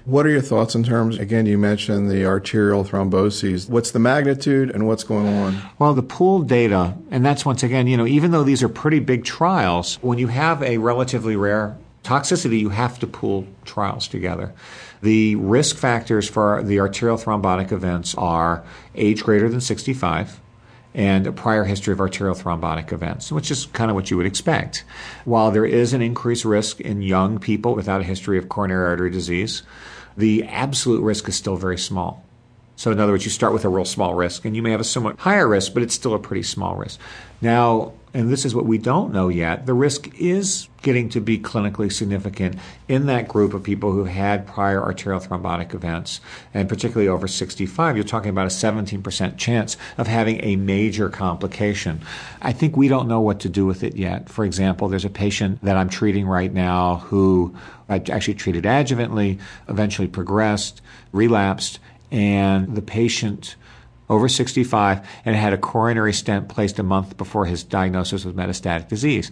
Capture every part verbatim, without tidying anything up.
What are your thoughts in terms, again, you mentioned the arterial thromboses. What's the magnitude and what's going on? Well, the pooled data, and that's once again, you know, even though these are pretty big trials, when you have a relatively rare toxicity, you have to pool trials together. The risk factors for the arterial thrombotic events are age greater than sixty-five and a prior history of arterial thrombotic events, which is kind of what you would expect. While there is an increased risk in young people without a history of coronary artery disease, the absolute risk is still very small. So in other words, you start with a real small risk, and you may have a somewhat higher risk, but it's still a pretty small risk. Now, and this is what we don't know yet, the risk is getting to be clinically significant in that group of people who had prior arterial thrombotic events, and particularly over sixty-five. You're talking about a seventeen percent chance of having a major complication. I think we don't know what to do with it yet. For example, there's a patient that I'm treating right now who I actually treated adjuvantly, eventually progressed, relapsed, and the patient over sixty-five and had a coronary stent placed a month before his diagnosis with metastatic disease.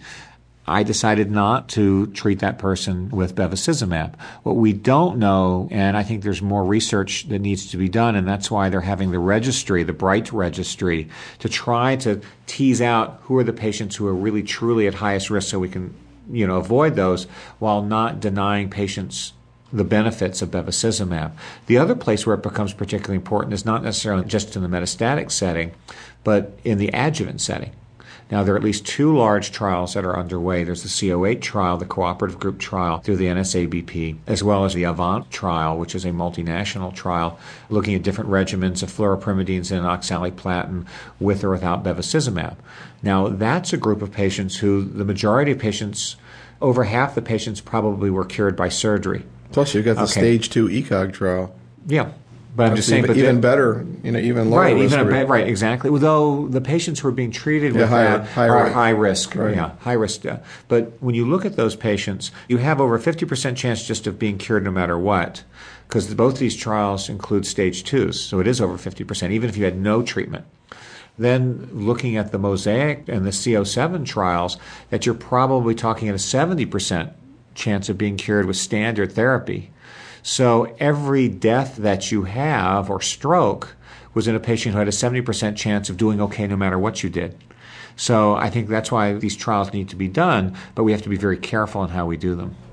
I decided not to treat that person with bevacizumab. What we don't know, and I think there's more research that needs to be done, and that's why they're having the registry, the BRIGHT registry, to try to tease out who are the patients who are really truly at highest risk so we can, you know, avoid those while not denying patients the benefits of bevacizumab. The other place where it becomes particularly important is not necessarily just in the metastatic setting, but in the adjuvant setting. Now, there are at least two large trials that are underway. There's the C O eight trial, the cooperative group trial through the N S A B P, as well as the AVANT trial, which is a multinational trial looking at different regimens of fluoropyrimidines and oxaliplatin with or without bevacizumab. Now, that's a group of patients who the majority of patients, over half the patients probably were cured by surgery. Plus, you've got the Okay. stage two ECOG trial. Yeah. But I'm That's just saying, even, but even the, better, you know, even lower right, risk even a, rate. right, exactly. Although the patients who are being treated Yeah, with higher- that higher are rate. high risk, Right. yeah, high risk. Yeah. But when you look at those patients, you have over a fifty percent chance just of being cured no matter what, because both these trials include stage twos, so it is over fifty percent, even if you had no treatment. Then looking at the MOSAIC and the C O seven trials, that you're probably talking at a seventy percent chance of being cured with standard therapy. So every death that you have or stroke was in a patient who had a seventy percent chance of doing okay no matter what you did. So I think that's why these trials need to be done, but we have to be very careful in how we do them.